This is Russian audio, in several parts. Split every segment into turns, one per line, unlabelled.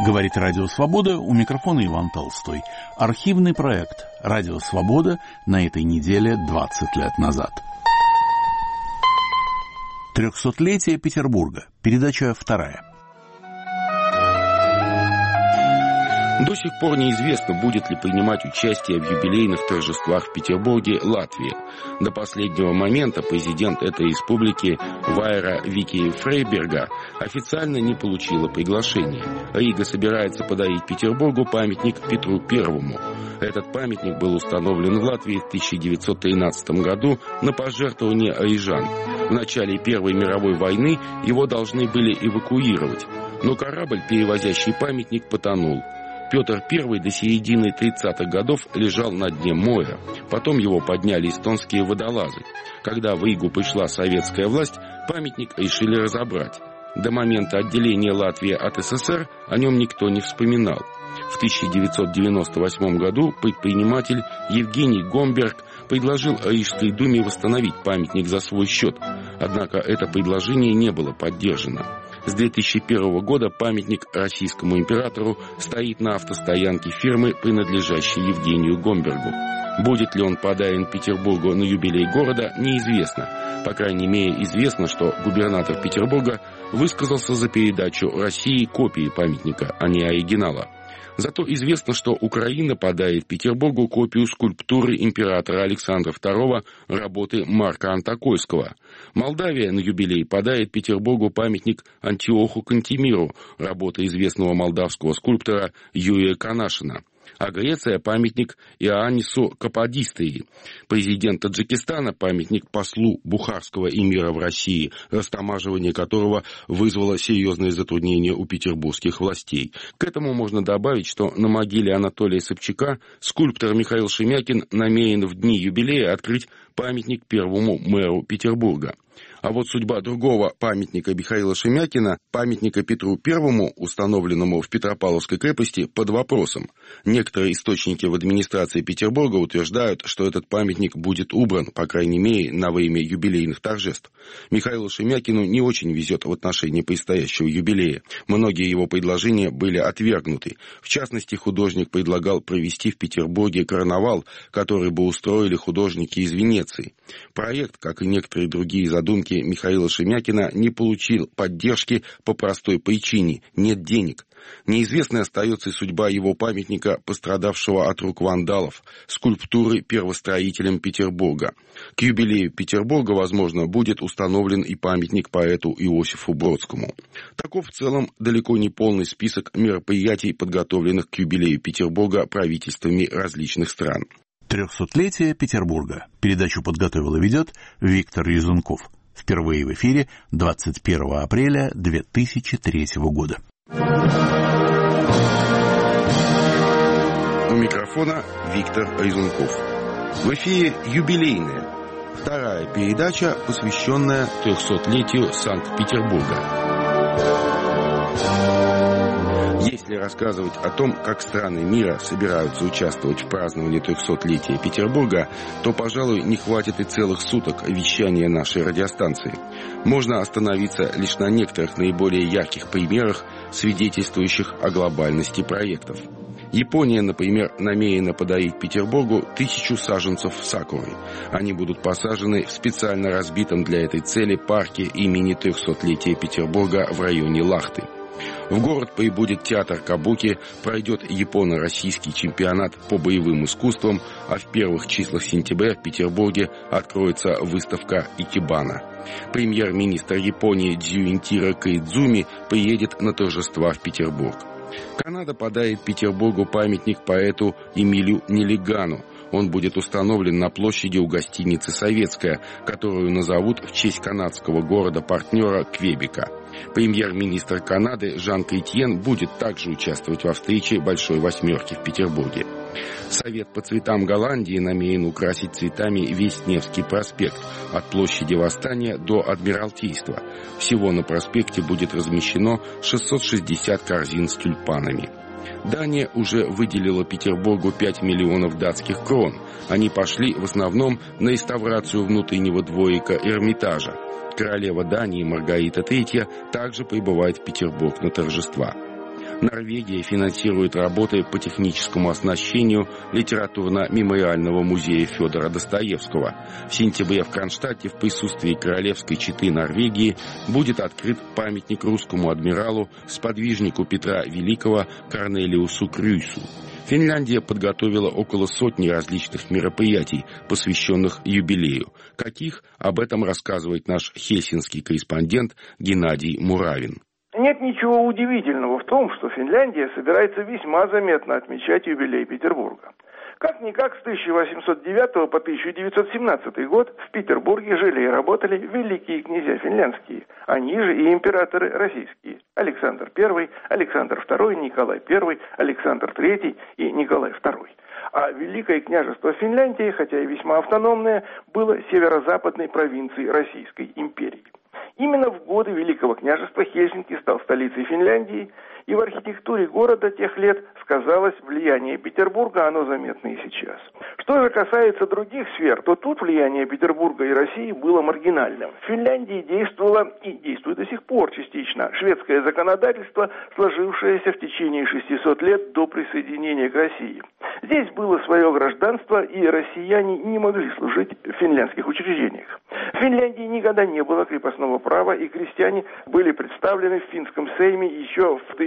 Говорит Радио Свобода, у микрофона Иван Толстой. Архивный проект «Радио Свобода» на этой неделе 20 лет назад. 300-летие Петербурга. Передача 2.
До сих пор неизвестно, будет ли принимать участие в юбилейных торжествах в Петербурге Латвия. До последнего момента президент этой республики Вайра Вики Фрейберга официально не получила приглашения. Рига собирается подарить Петербургу памятник Петру Первому. Этот памятник был установлен в Латвии в 1913 году на пожертвование рижан. В начале Первой мировой войны его должны были эвакуировать, но корабль, перевозящий памятник, потонул. Петр I до середины 30-х годов лежал на дне моря. Потом его подняли эстонские водолазы. Когда в Ригу пришла советская власть, памятник решили разобрать. До момента отделения Латвии от СССР о нем никто не вспоминал. В 1998 году предприниматель Евгений Гомберг предложил Рижской думе восстановить памятник за свой счет. Однако это предложение не было поддержано. С 2001 года памятник российскому императору стоит на автостоянке фирмы, принадлежащей Евгению Гомбергу. Будет ли он подарен Петербургу на юбилей города, неизвестно. По крайней мере, известно, что губернатор Петербурга высказался за передачу России копии памятника, а не оригинала. Зато известно, что Украина подарит Петербургу копию скульптуры императора Александра II работы Марка Антокольского. Молдавия на юбилей подарит Петербургу памятник Антиоху Кантемиру, работы известного молдавского скульптора Юрия Канашина. А Греция — памятник Иоаннису Каподистрии. Президент Таджикистана — памятник послу бухарского эмира в России, растамаживание которого вызвало серьезные затруднения у петербургских властей. К этому можно добавить, что на могиле Анатолия Собчака скульптор Михаил Шемякин намерен в дни юбилея открыть памятник первому мэру Петербурга. А вот судьба другого памятника Михаила Шемякина, памятника Петру Первому, установленному в Петропавловской крепости, под вопросом. Некоторые источники в администрации Петербурга утверждают, что этот памятник будет убран, по крайней мере, на время юбилейных торжеств. Михаилу Шемякину не очень везет в отношении предстоящего юбилея. Многие его предложения были отвергнуты. В частности, художник предлагал провести в Петербурге карнавал, который бы устроили художники из Венеции. Проект, как и некоторые другие задумки Михаила Шемякина, не получил поддержки по простой причине – нет денег. Неизвестной остается и судьба его памятника, пострадавшего от рук вандалов, скульптуры первостроителям Петербурга. К юбилею Петербурга, возможно, будет установлен и памятник поэту Иосифу Бродскому. Таков в целом далеко не полный список мероприятий, подготовленных к юбилею Петербурга правительствами различных стран.
300-летие Петербурга. Передачу подготовил и ведет Виктор Резунков. Впервые в эфире 21 апреля 2003 года.
У микрофона Виктор Резунков. В эфире юбилейная, вторая передача, посвященная 300-летию Санкт-Петербурга. Если рассказывать о том, как страны мира собираются участвовать в праздновании 300-летия Петербурга, то, пожалуй, не хватит и целых суток вещания нашей радиостанции. Можно остановиться лишь на некоторых наиболее ярких примерах, свидетельствующих о глобальности проектов. Япония, например, намерена подарить Петербургу 1000 саженцев сакуры. Они будут посажены в специально разбитом для этой цели парке имени 300-летия Петербурга в районе Лахты. В город прибудет театр кабуки, пройдет японо-российский чемпионат по боевым искусствам, а в первых числах сентября в Петербурге откроется выставка икебана. Премьер-министр Японии Дзюинтиро Коидзуми приедет на торжества в Петербург. Канада подарит Петербургу памятник поэту Эмилю Неллигану. Он будет установлен на площади у гостиницы «Советская», которую назовут в честь канадского города-партнера Квебека. Премьер-министр Канады Жан Кретьен будет также участвовать во встрече Большой Восьмерки в Петербурге. Совет по цветам Голландии намерен украсить цветами весь Невский проспект, от площади Восстания до Адмиралтейства. Всего на проспекте будет размещено 660 корзин с тюльпанами. Дания уже выделила Петербургу 5 миллионов датских крон. Они пошли в основном на реставрацию внутреннего дворика Эрмитажа. Королева Дании Маргарита III также прибывает в Петербург на торжества. Норвегия финансирует работы по техническому оснащению литературно-мемориального музея Федора Достоевского. В сентябре в Кронштадте в присутствии королевской четы Норвегии будет открыт памятник русскому адмиралу, сподвижнику Петра Великого Корнелиусу Крюйсу. Финляндия подготовила около сотни различных мероприятий, посвященных юбилею. Каких? Об этом рассказывает наш хельсинский корреспондент Геннадий Муравин.
Нет ничего удивительного в том, что Финляндия собирается весьма заметно отмечать юбилей Петербурга. Как-никак с 1809 по 1917 год в Петербурге жили и работали великие князья финляндские, они же и императоры российские: Александр I, Александр II, Николай I, Александр III и Николай II. А Великое княжество Финляндии, хотя и весьма автономное, было северо-западной провинцией Российской империи. Именно в годы Великого княжества Хельсинки стал столицей Финляндии, и в архитектуре города тех лет сказалось влияние Петербурга, оно заметно и сейчас. Что же касается других сфер, то тут влияние Петербурга и России было маргинальным. В Финляндии действовало и действует до сих пор частично шведское законодательство, сложившееся в течение 600 лет до присоединения к России. Здесь было свое гражданство, и россияне не могли служить в финляндских учреждениях. В Финляндии никогда не было крепостного права, и крестьяне были представлены в финском сейме еще в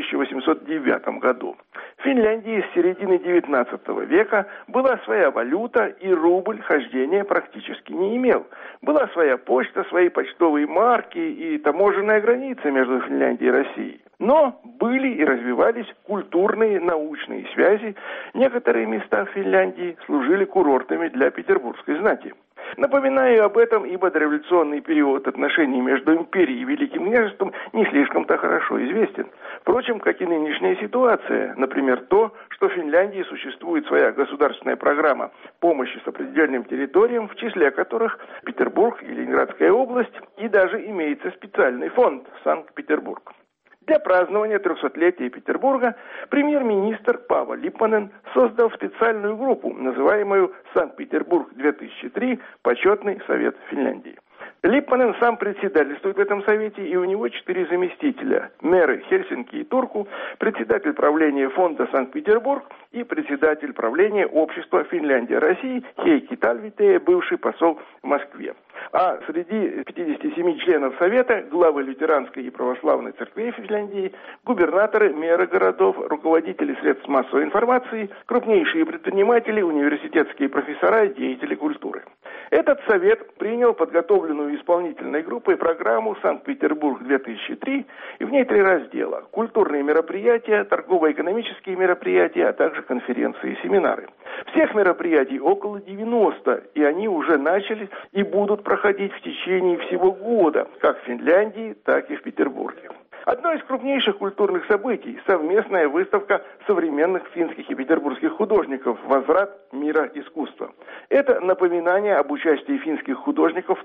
1809 году. В Финляндии с середины XIX века была своя валюта, и рубль хождения практически не имел. Была своя почта, свои почтовые марки и таможенная граница между Финляндией и Россией. Но были и развивались культурные, научные связи. Некоторые места в Финляндии служили курортами для петербургской знати. Напоминаю об этом, ибо дореволюционный период отношений между империей и Великим княжеством не слишком-то хорошо известен. Впрочем, как и нынешняя ситуация, например, то, что в Финляндии существует своя государственная программа помощи с определенным территориям, в числе которых Петербург и Ленинградская область, и даже имеется специальный фонд Санкт-Петербург. Для празднования 300-летия Петербурга премьер-министр Паavo Lipponen создал специальную группу, называемую «Санкт-Петербург-2003. Почетный совет Финляндии». Липпанен сам председательствует в этом совете, и у него 4 заместителя: мэры Хельсинки и Турку, председатель правления фонда Санкт-Петербург и председатель правления общества Финляндия-России Хейки Талвитея, бывший посол в Москве. А среди 57 членов совета главы лютеранской и православной церквей Финляндии, губернаторы, мэры городов, руководители средств массовой информации, крупнейшие предприниматели, университетские профессора и деятели культуры. Этот совет принял подготовленную исполнительной группой программу «Санкт-Петербург-2003», и в ней 3 раздела: культурные мероприятия, торгово-экономические мероприятия, а также конференции и семинары. Всех мероприятий около 90, и они уже начали и будут проходить в течение всего года, как в Финляндии, так и в Петербурге. Одно из крупнейших культурных событий – совместная выставка современных финских и петербургских художников «Возврат мира искусства». Это напоминание об участии финских художников в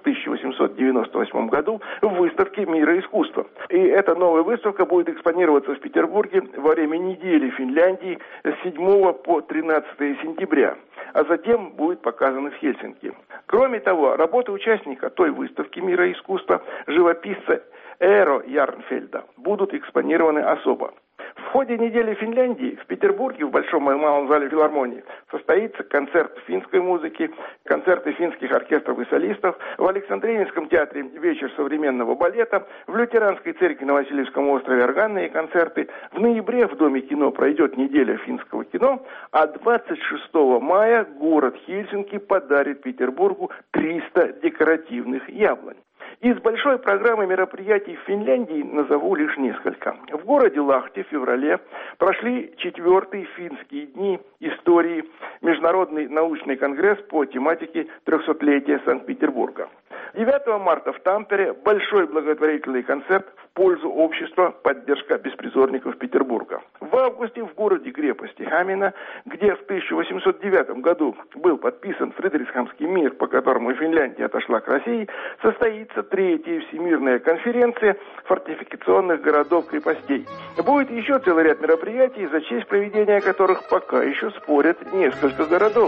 1898 году в выставке «Мира искусства». И эта новая выставка будет экспонироваться в Петербурге во время недели Финляндии с 7 по 13 сентября, а затем будет показана в Хельсинки. Кроме того, работы участника той выставки «Мира искусства», живописца Эро Ярнфельда, будут экспонированы особо. В ходе недели Финляндии в Петербурге в Большом и Малом зале филармонии состоится концерт финской музыки, концерты финских оркестров и солистов, в Александринском театре вечер современного балета, в Лютеранской церкви на Васильевском острове органные концерты. В ноябре в Доме кино пройдет неделя финского кино, а 26 мая город Хельсинки подарит Петербургу 300 декоративных яблонь. Из большой программы мероприятий в Финляндии назову лишь несколько. В городе Лахте в феврале прошли 4-й финские дни истории, международный научный конгресс по тематике 300-летия Санкт-Петербурга. 9 марта в Тампере большой благотворительный концерт в пользу общества «Поддержка беспризорников Петербурга». В августе в городе-крепости Хамина, где в 1809 году был подписан Фридрихсхамский мир, по которому Финляндия отошла к России, состоится 3-я Всемирная конференция фортификационных городов-крепостей. Будет еще целый ряд мероприятий, за честь проведения которых пока еще спорят несколько городов.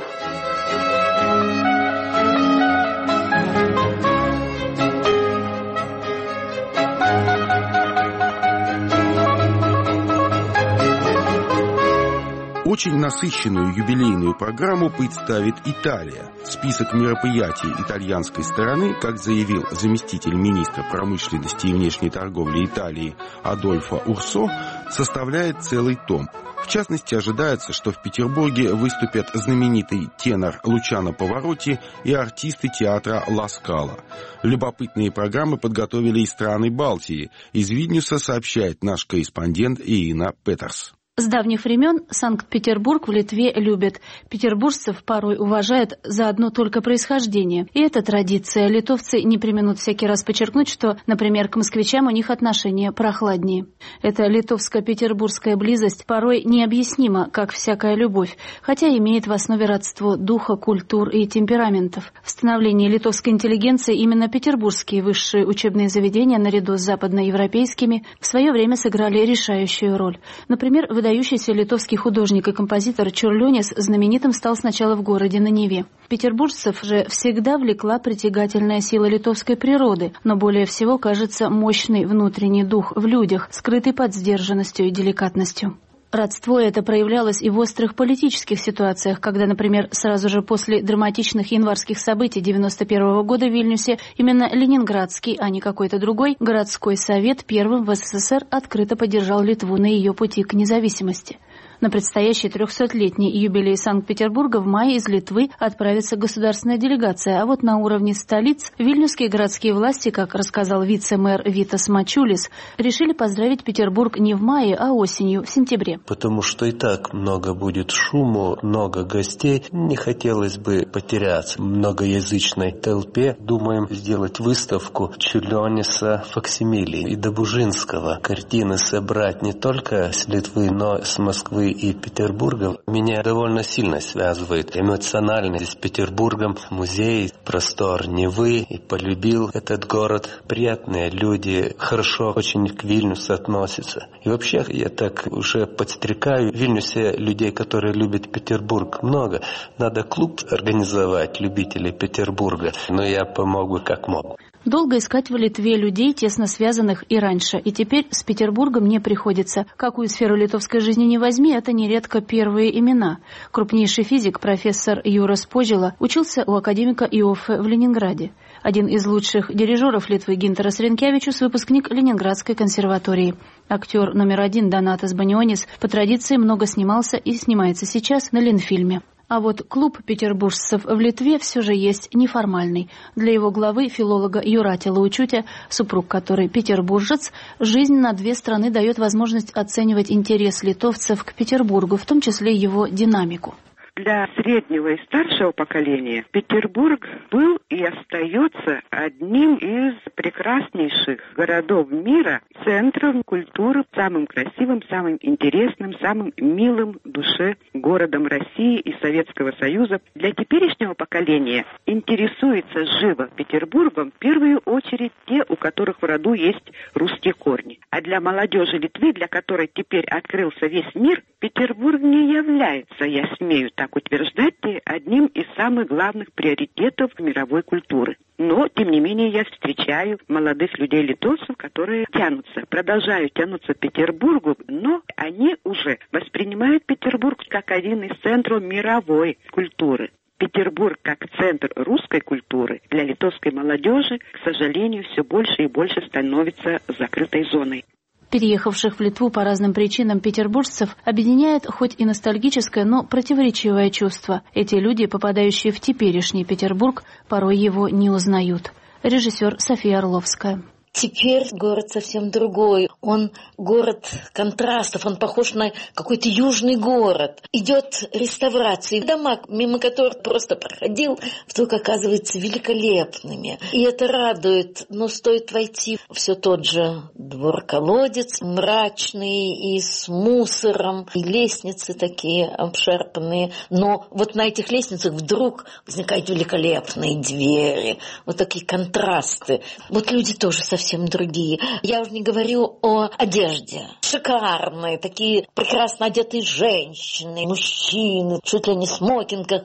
Очень насыщенную юбилейную программу представит Италия. Список мероприятий итальянской стороны, как заявил заместитель министра промышленности и внешней торговли Италии Адольфо Урсо, составляет целый том. В частности, ожидается, что в Петербурге выступят знаменитый тенор Лучано Паваротти и артисты театра Ла Скала. Любопытные программы подготовили и страны Балтии. Из Вильнюса сообщает наш корреспондент Ирина Петерс.
С давних времен Санкт-Петербург в Литве любят. Петербуржцев порой уважают за одно только происхождение. И эта традиция. Литовцы не преминут всякий раз подчеркнуть, что, например, к москвичам у них отношение прохладнее. Эта литовско-петербургская близость порой необъяснима, как всякая любовь, хотя имеет в основе родство духа, культур и темпераментов. В становлении литовской интеллигенции именно петербургские высшие учебные заведения, наряду с западноевропейскими, в свое время сыграли решающую роль. Например, выдающийся литовский художник и композитор Čiurlionis знаменитым стал сначала в городе на Неве. Петербуржцев же всегда влекла притягательная сила литовской природы, но более всего, кажется, мощный внутренний дух в людях, скрытый под сдержанностью и деликатностью. Родство это проявлялось и в острых политических ситуациях, когда, например, сразу же после драматичных январских событий 1991 года в Вильнюсе именно Ленинградский, а не какой-то другой, городской совет первым в СССР открыто поддержал Литву на ее пути к независимости. На предстоящий 300-летний юбилей Санкт-Петербурга в мае из Литвы отправится государственная делегация, а вот на уровне столиц вильнюсские городские власти, как рассказал вице-мэр Витас Мачулис, решили поздравить Петербург не в мае, а осенью, в сентябре.
Потому что и так много будет шуму, много гостей. Не хотелось бы потеряться в многоязычной толпе. Думаем сделать выставку Čiurlionis'а факсимилей и Добужинского. Картины собрать не только с Литвы, но с Москвы и Петербурга. Меня довольно сильно связывает эмоционально с Петербургом. Музей, простор Невы. И полюбил этот город. Приятные люди, хорошо очень к Вильнюсу относятся. И вообще я так уже подстрекаю. В Вильнюсе людей, которые любят Петербург, много. Надо клуб организовать любителей Петербурга. Но я помогу как могу.
Долго искать в Литве людей, тесно связанных и раньше. И теперь с Петербургом не приходится. Какую сферу литовской жизни не возьми, это нередко первые имена. Крупнейший физик, профессор Юрас Пожила, учился у академика Иоффе в Ленинграде. Один из лучших дирижеров Литвы Гинтерас Ренкевичус, выпускник Ленинградской консерватории. Актер номер 1 Донатас Банионис по традиции много снимался и снимается сейчас на Ленфильме. А вот клуб петербуржцев в Литве все же есть неформальный. Для его главы, филолога Юрати Лаучутя, супруг который петербуржец, жизнь на две страны дает возможность оценивать интерес литовцев к Петербургу, в том числе его динамику.
Для среднего и старшего поколения Петербург был и остается одним из прекраснейших городов мира, центром культуры, самым красивым, самым интересным, самым милым душе городом России и Советского Союза. Для теперешнего поколения интересуется живо Петербургом в первую очередь те, у которых в роду есть русские корни. А для молодежи Литвы, для которой теперь открылся весь мир, Петербург не является, я смею так утверждать, одним из самых главных приоритетов мировой культуры. Но, тем не менее, я встречаю молодых людей-литовцев, которые продолжают тянуться к Петербургу, но они уже воспринимают Петербург как один из центров мировой культуры. Петербург как центр русской культуры для литовской молодежи, к сожалению, все больше и больше становится закрытой зоной.
Переехавших в Литву по разным причинам петербуржцев объединяет хоть и ностальгическое, но противоречивое чувство. Эти люди, попадающие в теперешний Петербург, порой его не узнают. Режиссер София Орловская.
Теперь город совсем другой. Он город контрастов, он похож на какой-то южный город. Идет реставрация. Дома, мимо которых просто проходил, вдруг оказываются великолепными. И это радует. Но стоит войти, все тот же двор-колодец, мрачный и с мусором. И лестницы такие обшарпанные. Но вот на этих лестницах вдруг возникают великолепные двери. Вот такие контрасты. Вот люди тоже совсем другие. Я уже не говорю о одежде. Шикарные, такие прекрасно одетые женщины, мужчины, чуть ли не в смокингах.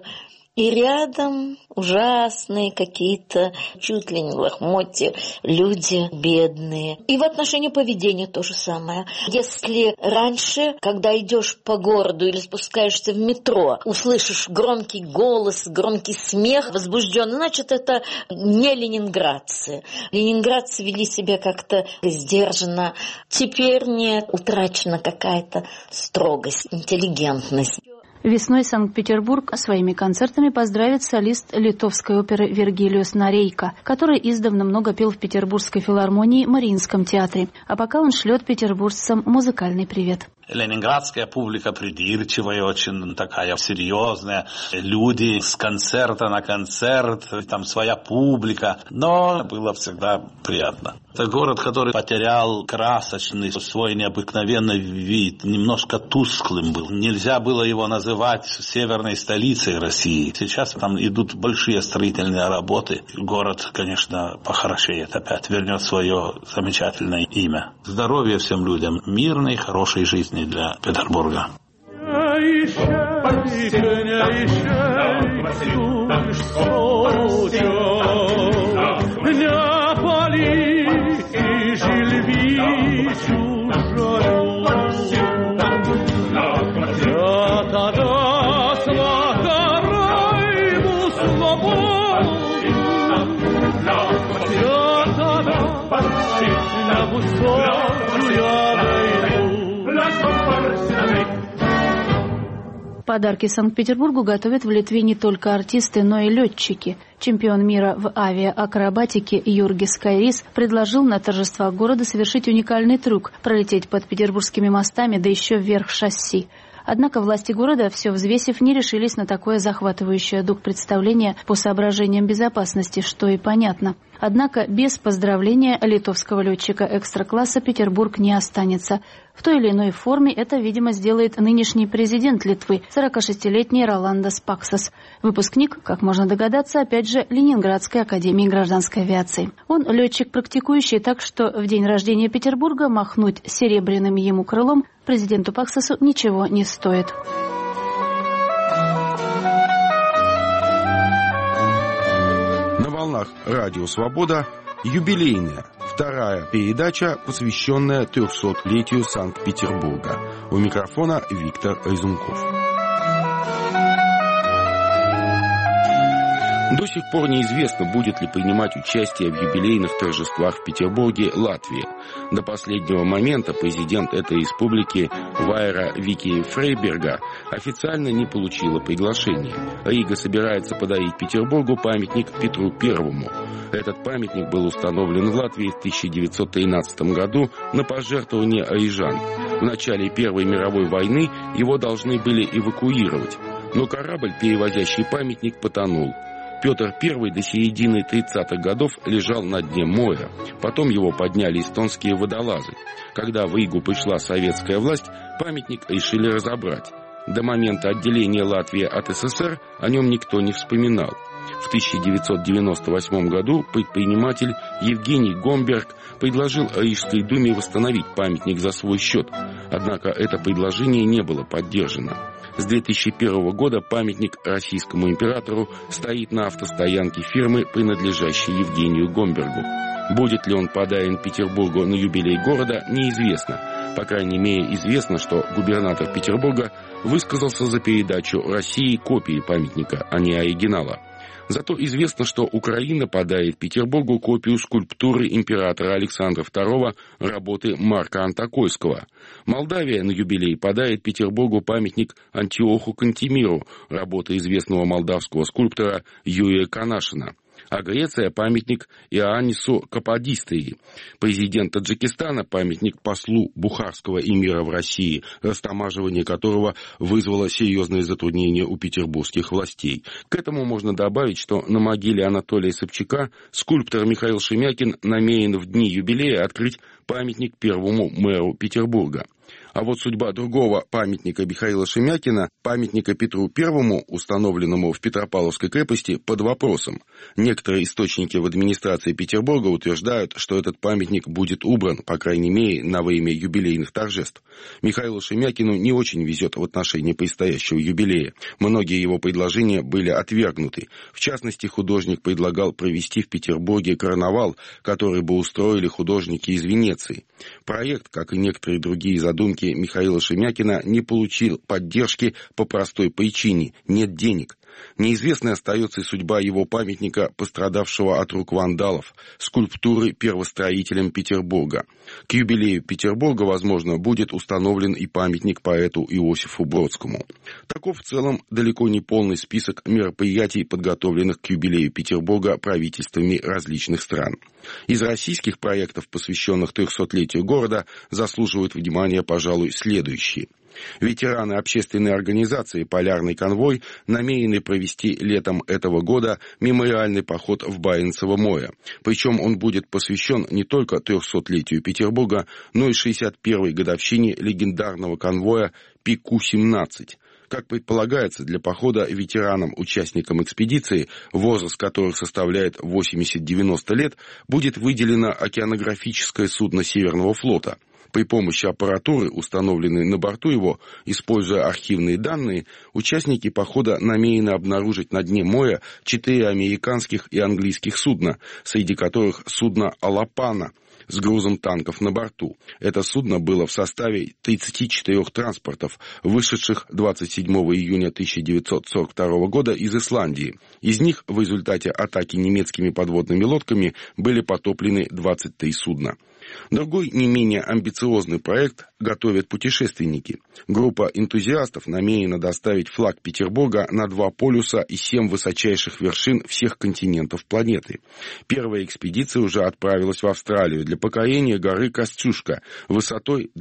И рядом ужасные какие-то, чуть ли не лохмотья, люди бедные. И в отношении поведения то же самое. Если раньше, когда идешь по городу или спускаешься в метро, услышишь громкий голос, громкий смех, возбужденный, значит, это не ленинградцы. Ленинградцы вели себя как-то сдержанно. Теперь нет, утрачена какая-то строгость, интеллигентность.
Весной Санкт-Петербург своими концертами поздравит солист литовской оперы Вергилиус Норейка, который издавна много пел в Петербургской филармонии Мариинском театре. А пока он шлет петербуржцам музыкальный привет.
Ленинградская публика придирчивая, очень такая серьезная. Люди с концерта на концерт, там своя публика. Но было всегда приятно. Это город, который потерял красочный, свой необыкновенный вид. Немножко тусклым был. Нельзя было его называть северной столицей России. Сейчас там идут большие строительные работы. Город, конечно, похорошеет опять. Вернет свое замечательное имя. Здоровья всем людям. Мирной, хорошей жизни для Петербурга.
Подарки Санкт-Петербургу готовят в Литве не только артисты, но и летчики. Чемпион мира в авиаакробатике Юргис Кайрис предложил на торжествах города совершить уникальный трюк – пролететь под петербургскими мостами, да еще вверх шасси. Однако власти города, все взвесив, не решились на такое захватывающее дух представление по соображениям безопасности, что и понятно. Однако без поздравления литовского летчика экстра-класса Петербург не останется. В той или иной форме это, видимо, сделает нынешний президент Литвы, 46-летний Роландас Паксас. Выпускник, как можно догадаться, опять же, Ленинградской академии гражданской авиации. Он летчик практикующий, так что в день рождения Петербурга махнуть серебряным ему крылом президенту Паксасу ничего не стоит.
На волнах Радио Свобода юбилейная вторая передача, посвященная 300-летию Санкт-Петербурга. У микрофона Виктор Резунков. До сих пор неизвестно, будет ли принимать участие в юбилейных торжествах в Петербурге Латвия. До последнего момента президент этой республики Вайра Вики Фрейберга официально не получила приглашения. Рига собирается подарить Петербургу памятник Петру Первому. Этот памятник был установлен в Латвии в 1913 году на пожертвование рижан. В начале Первой мировой войны его должны были эвакуировать, но корабль, перевозящий памятник, потонул. Петр I до середины 30-х годов лежал на дне моря. Потом его подняли эстонские водолазы. Когда в Ригу пришла советская власть, памятник решили разобрать. До момента отделения Латвии от СССР о нем никто не вспоминал. В 1998 году предприниматель Евгений Гомберг предложил Рижской думе восстановить памятник за свой счет. Однако это предложение не было поддержано. С 2001 года памятник российскому императору стоит на автостоянке фирмы, принадлежащей Евгению Гомбергу. Будет ли он подарен Петербургу на юбилей города, неизвестно. По крайней мере, известно, что губернатор Петербурга высказался за передачу России копии памятника, а не оригинала. Зато известно, что Украина подарит Петербургу копию скульптуры императора Александра II работы Марка Антокольского. Молдавия на юбилей подарит Петербургу памятник Антиоху Кантемиру, работы известного молдавского скульптора Юрия Канашина. А Греция — памятник Иоаннису Каподистрии. Президент Таджикистана — памятник послу Бухарского эмира в России, растамаживание которого вызвало серьезные затруднения у петербургских властей. К этому можно добавить, что на могиле Анатолия Собчака скульптор Михаил Шемякин намерен в дни юбилея открыть памятник первому мэру Петербурга. А вот судьба другого памятника Михаила Шемякина, памятника Петру Первому, установленному в Петропавловской крепости, под вопросом. Некоторые источники в администрации Петербурга утверждают, что этот памятник будет убран, по крайней мере, на время юбилейных торжеств. Михаилу Шемякину не очень везет в отношении предстоящего юбилея. Многие его предложения были отвергнуты. В частности, художник предлагал провести в Петербурге карнавал, который бы устроили художники из Венеции. Проект, как и некоторые другие задумки Михаила Шемякина, не получил поддержки по простой причине – нет денег. Неизвестной остается и судьба его памятника, пострадавшего от рук вандалов, скульптуры первостроителям Петербурга. К юбилею Петербурга, возможно, будет установлен и памятник поэту Иосифу Бродскому. Таков в целом далеко не полный список мероприятий, подготовленных к юбилею Петербурга правительствами различных стран. Из российских проектов, посвященных 300-летию города, заслуживают внимания, пожалуй, следующие. Ветераны общественной организации «Полярный конвой» намерены провести летом этого года мемориальный поход в Баренцево море. Причем он будет посвящен не только 300-летию Петербурга, но и 61-й годовщине легендарного конвоя «Пику-17». Как предполагается, для похода ветеранам-участникам экспедиции, возраст которых составляет 80-90 лет, будет выделено океанографическое судно Северного флота. При помощи аппаратуры, установленной на борту его, используя архивные данные, участники похода намерены обнаружить на дне моря 4 американских и английских судна, среди которых судно «Алапана» с грузом танков на борту. Это судно было в составе 34 транспортов, вышедших 27 июня 1942 года из Исландии. Из них в результате атаки немецкими подводными лодками были потоплены 23 судна. Другой, не менее амбициозный проект готовят путешественники. Группа энтузиастов намерена доставить флаг Петербурга на 2 полюса и 7 высочайших вершин всех континентов планеты. Первая экспедиция уже отправилась в Австралию для покорения горы Костюшка высотой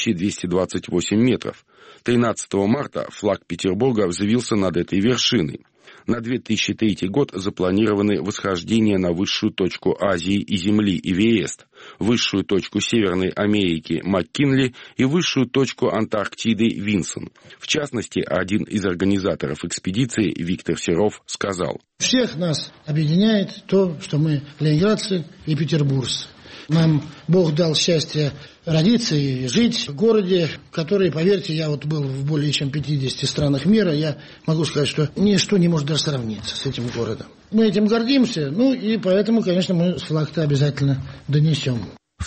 2228 метров. 13 марта флаг Петербурга взвился над этой вершиной. На 2003 год запланированы восхождения на высшую точку Азии и Земли Эверест, высшую точку Северной Америки Маккинли и высшую точку Антарктиды Винсон. В частности, один из организаторов экспедиции, Виктор Серов, сказал:
«Всех нас объединяет то, что мы ленинградцы и петербуржцы. Нам Бог дал счастье родиться и жить в городе, который, поверьте, я вот был в более чем 50 странах мира, я могу сказать, что ничто не может даже сравниться с этим городом. Мы этим гордимся, и поэтому, конечно, мы флаг-то обязательно донесем».
В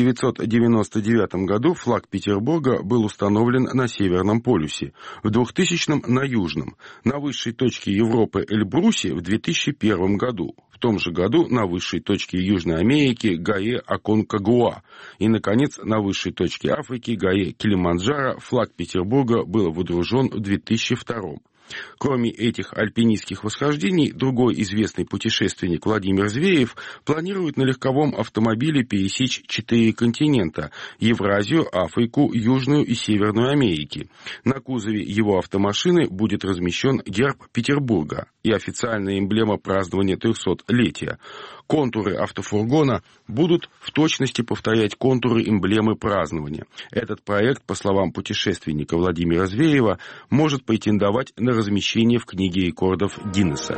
1999 году флаг Петербурга был установлен на Северном полюсе, в 2000-м на Южном, на высшей точке Европы Эльбрусе в 2001 году, в том же году на высшей точке Южной Америки Гае Аконкагуа и, наконец, на высшей точке Африки Гае Килиманджаро флаг Петербурга был водружен в 2002. Кроме этих альпинистских восхождений, другой известный путешественник Владимир Зверев планирует на легковом автомобиле пересечь 4 континента – Евразию, Африку, Южную и Северную Америки. На кузове его автомашины будет размещен герб Петербурга и официальная эмблема празднования 300-летия. Контуры автофургона будут в точности повторять контуры эмблемы празднования. Этот проект, по словам путешественника Владимира Зверева, может претендовать на размещение в книге рекордов Гиннесса.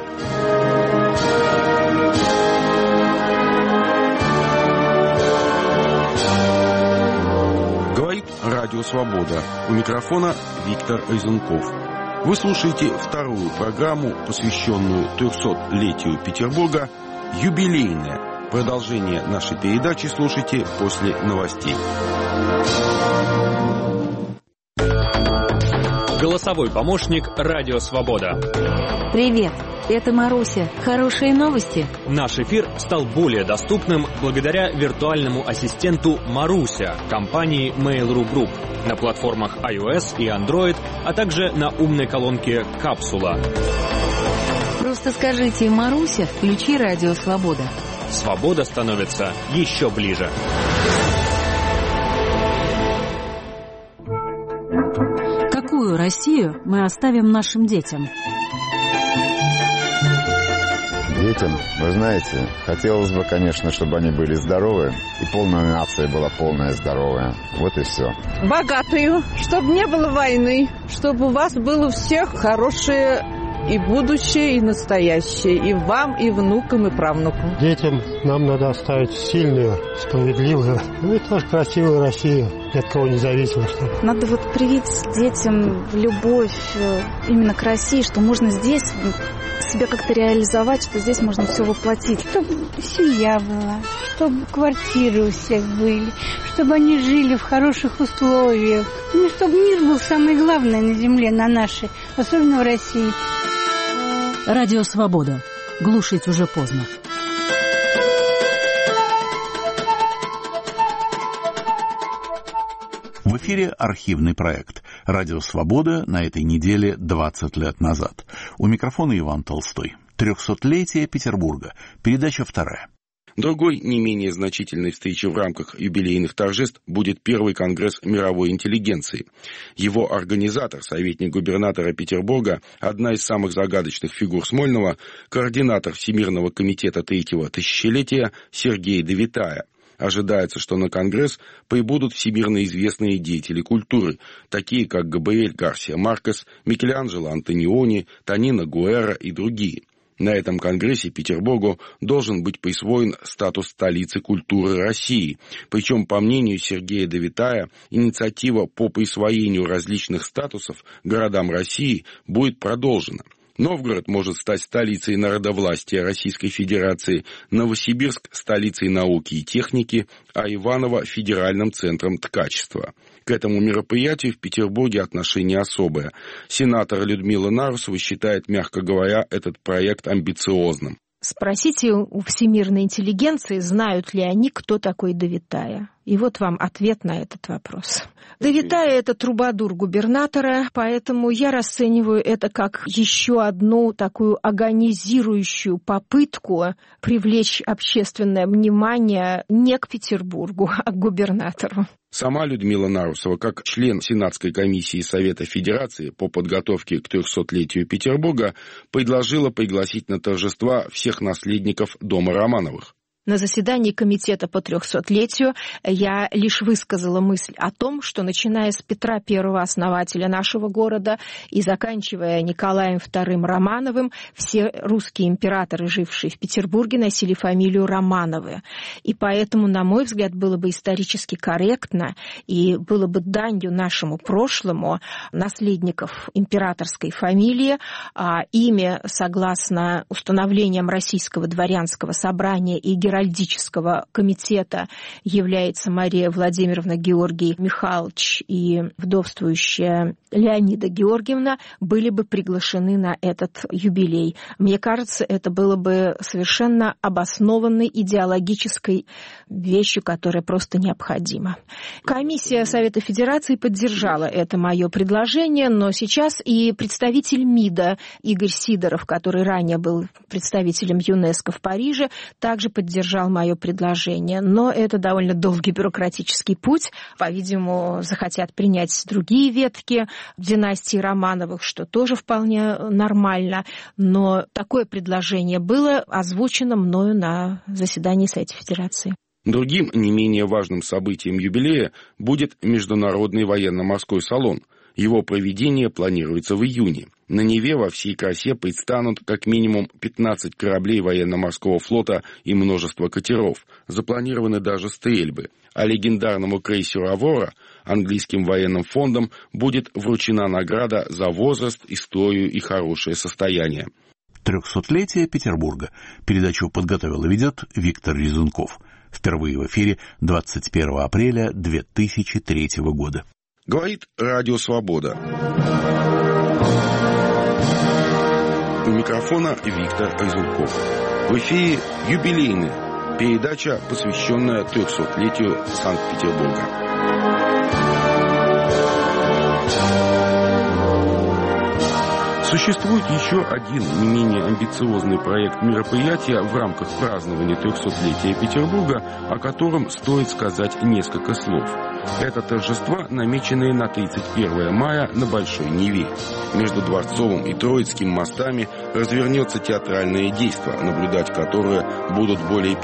Говорит Радио Свобода. У микрофона Виктор Резунков. Вы слушаете вторую программу, посвященную 300-летию Петербурга, юбилейная. Продолжение нашей передачи слушайте после новостей.
Голосовой помощник «Радио Свобода».
Привет, это Маруся. Хорошие новости?
Наш эфир стал более доступным благодаря виртуальному ассистенту Маруся компании Mail.ru Group на платформах iOS и Android, а также на умной колонке «Капсула».
Просто скажите: «Маруся, включи «Радио Свобода».
Свобода становится еще ближе.
Какую Россию мы оставим нашим детям? Детям, вы знаете, хотелось бы, конечно, чтобы они были здоровы, и полная нация была полная здоровая. Вот и все.
Богатую, чтобы не было войны, чтобы у вас было у всех хорошее и будущее, и настоящее, и вам, и внукам, и правнукам.
Детям нам надо оставить сильную, справедливую, ну и тоже красивую Россию, ни от кого не зависимо.
Надо вот привить детям любовь именно к России, что можно здесь себя как-то реализовать, что здесь можно все воплотить.
Чтобы семья была, чтобы квартиры у всех были, чтобы они жили в хороших условиях. Ну, чтобы мир был самое главное на земле, на нашей, особенно в России.
Радио «Свобода». Глушить уже поздно.
В эфире архивный проект «Радио Свобода» на этой неделе 20 лет назад. У микрофона Иван Толстой. 300-летие Петербурга. Передача 2.
Другой, не менее значительной встречей в рамках юбилейных торжеств будет Первый конгресс мировой интеллигенции. Его организатор, советник губернатора Петербурга, одна из самых загадочных фигур Смольного, координатор Всемирного комитета Третьего тысячелетия Сергей Довитая. Ожидается, что на конгресс прибудут всемирно известные деятели культуры, такие как Габриэль Гарсия Маркес, Микеланджело Антониони, Тонина Гуэра и другие. На этом конгрессе Петербургу должен быть присвоен статус столицы культуры России. Причем, по мнению Сергея Довитая, инициатива по присвоению различных статусов городам России будет продолжена. Новгород может стать столицей народовластия Российской Федерации, Новосибирск – столицей науки и техники, а Иваново – федеральным центром ткачества. К этому мероприятию в Петербурге отношение особое. Сенатор Людмила Нарусова считает, мягко говоря, этот проект амбициозным.
Спросите у всемирной интеллигенции, знают ли они, кто такой Довитая. И вот вам ответ на этот вопрос. Довитая – это трубадур губернатора, поэтому я расцениваю это как еще одну такую агонизирующую попытку привлечь общественное внимание не к Петербургу, а к губернатору.
Сама Людмила Нарусова, как член Сенатской комиссии Совета Федерации по подготовке к 300-летию Петербурга, предложила пригласить на торжества всех наследников дома Романовых.
На заседании комитета по 300-летию я лишь высказала мысль о том, что начиная с Петра I, основателя нашего города, и заканчивая Николаем II Романовым, все русские императоры, жившие в Петербурге, носили фамилию Романовы. И поэтому, на мой взгляд, было бы исторически корректно и было бы данью нашему прошлому наследников императорской фамилии, ими, согласно установлениям Российского дворянского собрания и Геральдического комитета, является Мария Владимировна, Георгий Михайлович и вдовствующая Леонида Георгиевна, были бы приглашены на этот юбилей. Мне кажется, это было бы совершенно обоснованной идеологической вещью, которая просто необходима. Комиссия Совета Федерации поддержала это мое предложение, но сейчас и представитель МИДа Игорь Сидоров, который ранее был представителем ЮНЕСКО в Париже, также поддержал мое предложение. Но это довольно долгий бюрократический путь. По-видимому, захотят принять другие ветки династии Романовых, что тоже вполне нормально. Но такое предложение было озвучено мною на заседании Совета Федерации.
Другим не менее важным событием юбилея будет Международный военно-морской салон. Его проведение планируется в июне. На Неве во всей красе предстанут как минимум 15 кораблей военно-морского флота и множество катеров. Запланированы даже стрельбы. А легендарному крейсеру «Аврора» английским военным фондом будет вручена награда за возраст, историю и хорошее состояние.
300-летие Петербурга. Передачу подготовил и ведет Виктор Резунков. Впервые в эфире 21 апреля 2003 года.
Говорит Радио Свобода. У микрофона Виктор Резунков. В эфире юбилейная передача, посвященная 300-летию Санкт-Петербурга. Существует еще один не менее амбициозный проект мероприятия в рамках празднования 300-летия Петербурга, о котором стоит сказать несколько слов. Это торжества, намеченные на 31 мая на Большой Неве. Между Дворцовым и Троицким мостами развернется театральное действо, наблюдать которое будут более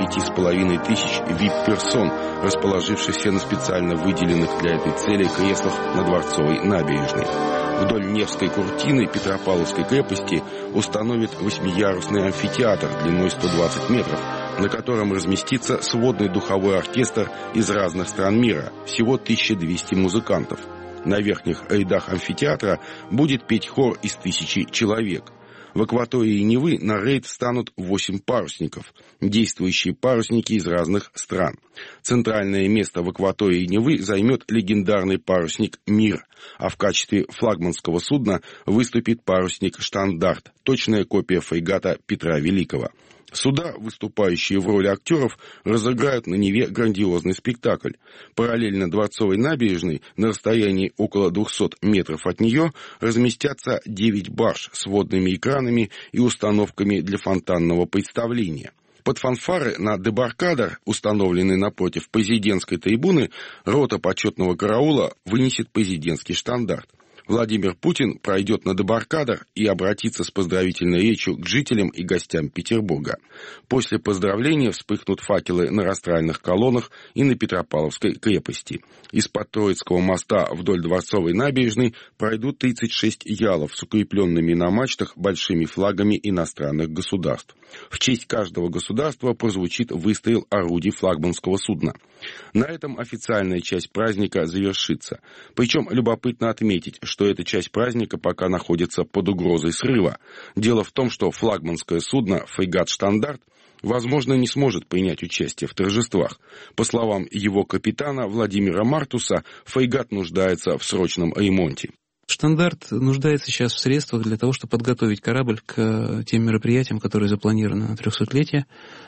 5500 вип-персон, расположившихся на специально выделенных для этой цели креслах на Дворцовой набережной. Вдоль Невской куртины Петропавловской крепости установят 8-ярусный амфитеатр длиной 120 метров, на котором разместится сводный духовой оркестр из разных стран мира, всего 1200 музыкантов. На верхних рядах амфитеатра будет петь хор из 1000 человек. В акватории Невы на рейд встанут 8 парусников, действующие парусники из разных стран. Центральное место в акватории Невы займет легендарный парусник «Мир», а в качестве флагманского судна выступит парусник «Штандарт», точная копия фрегата Петра Великого. Суда, выступающие в роли актеров, разыграют на Неве грандиозный спектакль. Параллельно Дворцовой набережной, на расстоянии около 200 метров от нее, разместятся 9 барж с водными экранами и установками для фонтанного представления. Под фанфары на дебаркадер, установленный напротив президентской трибуны, рота почетного караула вынесет президентский штандарт. Владимир Путин пройдет на дебаркадер и обратится с поздравительной речью к жителям и гостям Петербурга. После поздравления вспыхнут факелы на растральных колоннах и на Петропавловской крепости. Из-под Троицкого моста вдоль Дворцовой набережной пройдут 36 ялов с укрепленными на мачтах большими флагами иностранных государств. В честь каждого государства прозвучит выстрел орудий флагманского судна. На этом официальная часть праздника завершится. Причем любопытно отметить, что эта часть праздника пока находится под угрозой срыва. Дело в том, что флагманское судно «Фрегат Штандарт» возможно, не сможет принять участие в торжествах. По словам его капитана Владимира Мартуса, фрегат нуждается в срочном ремонте.
Штандарт нуждается сейчас в средствах для того, чтобы подготовить корабль к тем мероприятиям, которые запланированы на 300-летие.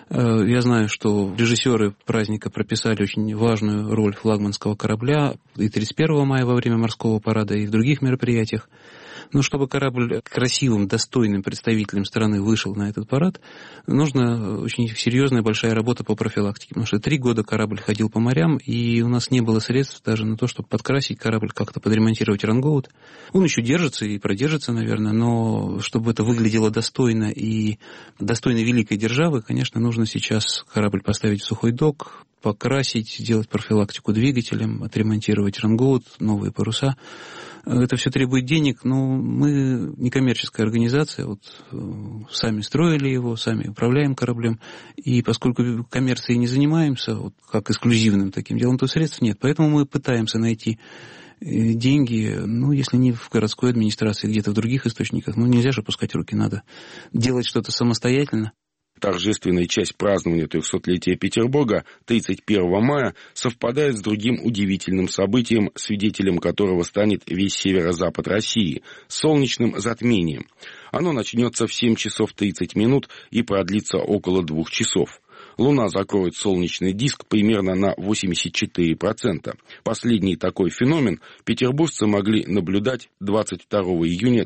Я знаю, что режиссеры праздника прописали очень важную роль флагманского корабля и 31 мая во время морского парада, и в других мероприятиях. Но чтобы корабль красивым, достойным представителем страны вышел на этот парад, нужна очень серьезная большая работа по профилактике. Потому что 3 года корабль ходил по морям, и у нас не было средств даже на то, чтобы подкрасить корабль, как-то подремонтировать рангоут. Он еще держится и продержится, наверное, но чтобы это выглядело достойно и достойно великой державы, конечно, нужно сейчас корабль поставить в сухой док, покрасить, сделать профилактику двигателям, отремонтировать рангоут, новые паруса. Это все требует денег, но мы некоммерческая организация, сами строили его, сами управляем кораблем, и поскольку коммерцией не занимаемся, как эксклюзивным таким делом, то средств нет. Поэтому мы пытаемся найти деньги, если не в городской администрации, где-то в других источниках, нельзя же опускать руки, надо делать что-то самостоятельно.
Торжественная часть празднования 300-летия Петербурга 31 мая совпадает с другим удивительным событием, свидетелем которого станет весь северо-запад России – солнечным затмением. Оно начнется в 7 часов 30 минут и продлится около 2 часов. Луна закроет солнечный диск примерно на 84%. Последний такой феномен петербуржцы могли наблюдать 22 июня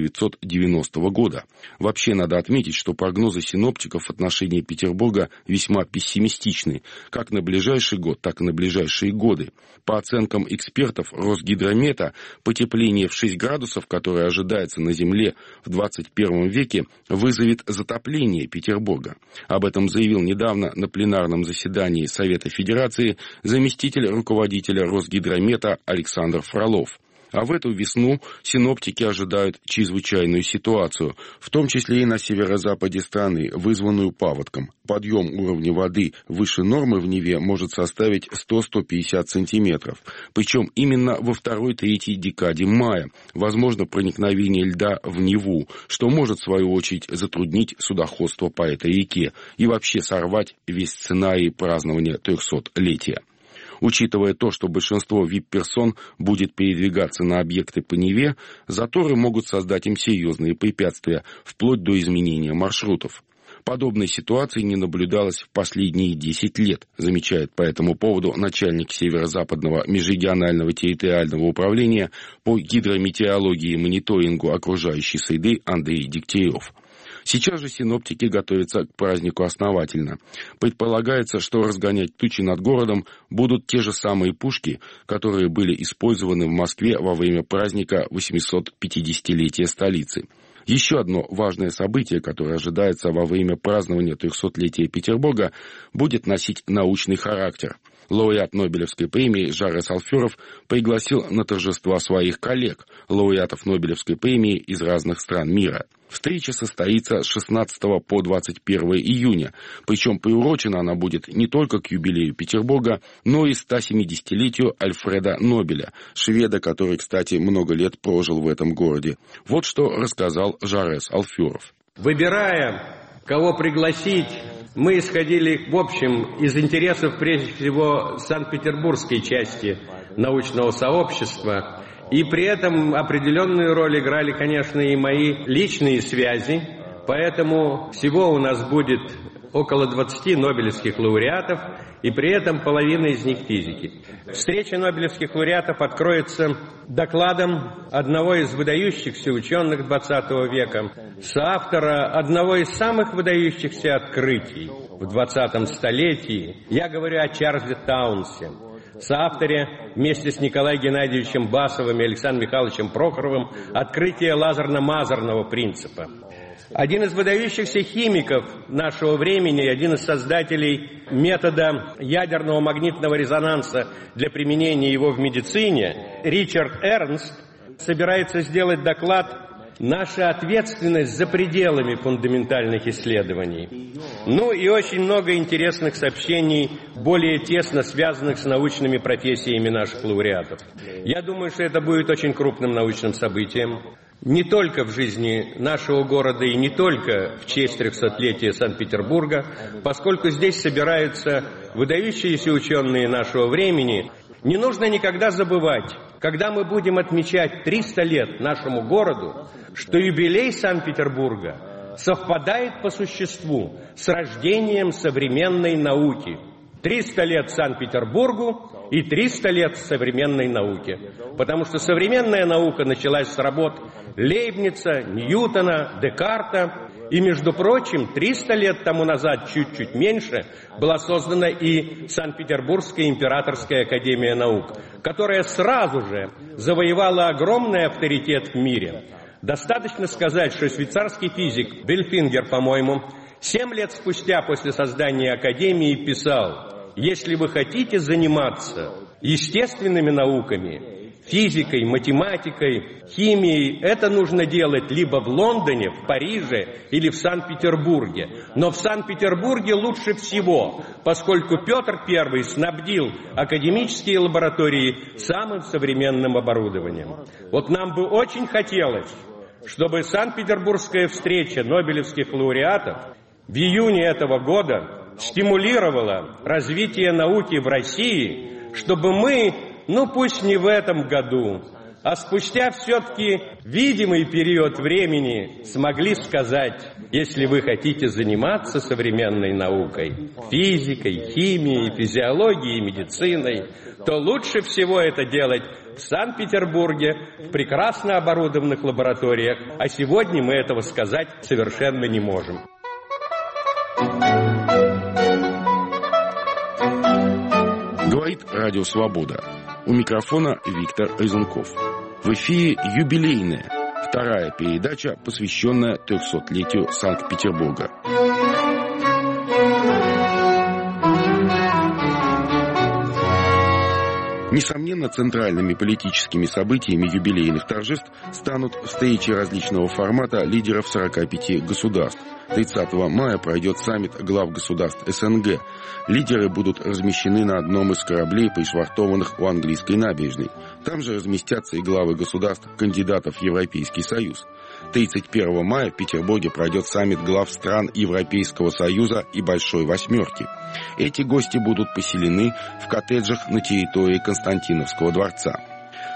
1990 года. Вообще надо отметить, что прогнозы синоптиков в отношении Петербурга весьма пессимистичны, как на ближайший год, так и на ближайшие годы. По оценкам экспертов Росгидромета, потепление в 6 градусов, которое ожидается на Земле в 21 веке, вызовет затопление Петербурга. Об этом заявил недавно на пленарном заседании Совета Федерации заместитель руководителя Росгидромета Александр Фролов. А в эту весну синоптики ожидают чрезвычайную ситуацию, в том числе и на северо-западе страны, вызванную паводком. Подъем уровня воды выше нормы в Неве может составить 100-150 сантиметров. Причем именно во 2-3 декаде мая возможно проникновение льда в Неву, что может, в свою очередь, затруднить судоходство по этой реке и вообще сорвать весь сценарий празднования 300-летия. Учитывая то, что большинство вип-персон будет передвигаться на объекты по Неве, заторы могут создать им серьезные препятствия, вплоть до изменения маршрутов. Подобной ситуации не наблюдалось в последние 10 лет, замечает по этому поводу начальник Северо-Западного межрегионального территориального управления по гидрометеорологии и мониторингу окружающей среды Андрей Дегтярев. Сейчас же синоптики готовятся к празднику основательно. Предполагается, что разгонять тучи над городом будут те же самые пушки, которые были использованы в Москве во время праздника 850-летия столицы. Еще одно важное событие, которое ожидается во время празднования 300-летия Петербурга, будет носить научный характер. Лауреат Нобелевской премии Жарес Алферов пригласил на торжества своих коллег, лауреатов Нобелевской премии из разных стран мира. Встреча состоится с 16 по 21 июня, причем приурочена она будет не только к юбилею Петербурга, но и 170-летию Альфреда Нобеля, шведа, который, кстати, много лет прожил в этом городе. Вот что рассказал Жарес Алферов.
Выбирая, кого пригласить, мы исходили, в общем, из интересов, прежде всего, Санкт-Петербургской части научного сообщества. И при этом определенную роль играли, конечно, и мои личные связи. Поэтому всего у нас будет около 20 нобелевских лауреатов, и при этом половина из них физики. Встреча нобелевских лауреатов откроется докладом одного из выдающихся ученых XX века, соавтора одного из самых выдающихся открытий в 20 столетии. Я говорю о Чарльзе Таунсе, соавторе вместе с Николаем Геннадьевичем Басовым и Александром Михайловичем Прохоровым открытия лазерно-мазерного принципа. Один из выдающихся химиков нашего времени, один из создателей метода ядерного магнитного резонанса для применения его в медицине, Ричард Эрнст, собирается сделать доклад «Наша ответственность за пределами фундаментальных исследований». Ну и очень много интересных сообщений, более тесно связанных с научными профессиями наших лауреатов. Я думаю, что это будет очень крупным научным событием. Не только в жизни нашего города и не только в честь 300-летия Санкт-Петербурга, поскольку здесь собираются выдающиеся ученые нашего времени. Не нужно никогда забывать, когда мы будем отмечать 300 лет нашему городу, что юбилей Санкт-Петербурга совпадает по существу с рождением современной науки. 300 лет Санкт-Петербургу и 300 лет современной науке. Потому что современная наука началась с работ Лейбница, Ньютона, Декарта. И, между прочим, 300 лет тому назад, чуть-чуть меньше, была создана и Санкт-Петербургская императорская академия наук, которая сразу же завоевала огромный авторитет в мире. Достаточно сказать, что швейцарский физик Бельфингер, по-моему, 7 лет спустя после создания академии писал: «Если вы хотите заниматься естественными науками, физикой, математикой, химией, это нужно делать либо в Лондоне, в Париже или в Санкт-Петербурге. Но в Санкт-Петербурге лучше всего, поскольку Петр I снабдил академические лаборатории самым современным оборудованием». Вот нам бы очень хотелось, чтобы Санкт-Петербургская встреча нобелевских лауреатов в июне этого года стимулировала развитие науки в России, чтобы мы, пусть не в этом году, а спустя все-таки видимый период времени смогли сказать: если вы хотите заниматься современной наукой, физикой, химией, физиологией, медициной, то лучше всего это делать в Санкт-Петербурге, в прекрасно оборудованных лабораториях, а сегодня мы этого сказать совершенно не можем.
Говорит Радио Свобода. У микрофона Виктор Резунков. В эфире юбилейная, вторая передача, посвященная 300-летию Санкт-Петербурга. Несомненно, центральными политическими событиями юбилейных торжеств станут встречи различного формата лидеров 45 государств. 30 мая пройдет саммит глав государств СНГ. Лидеры будут размещены на одном из кораблей, пришвартованных у английской набережной. Там же разместятся и главы государств, кандидатов в Европейский Союз. 31 мая в Петербурге пройдет саммит глав стран Европейского Союза и Большой Восьмерки. Эти гости будут поселены в коттеджах на территории Константиновского дворца.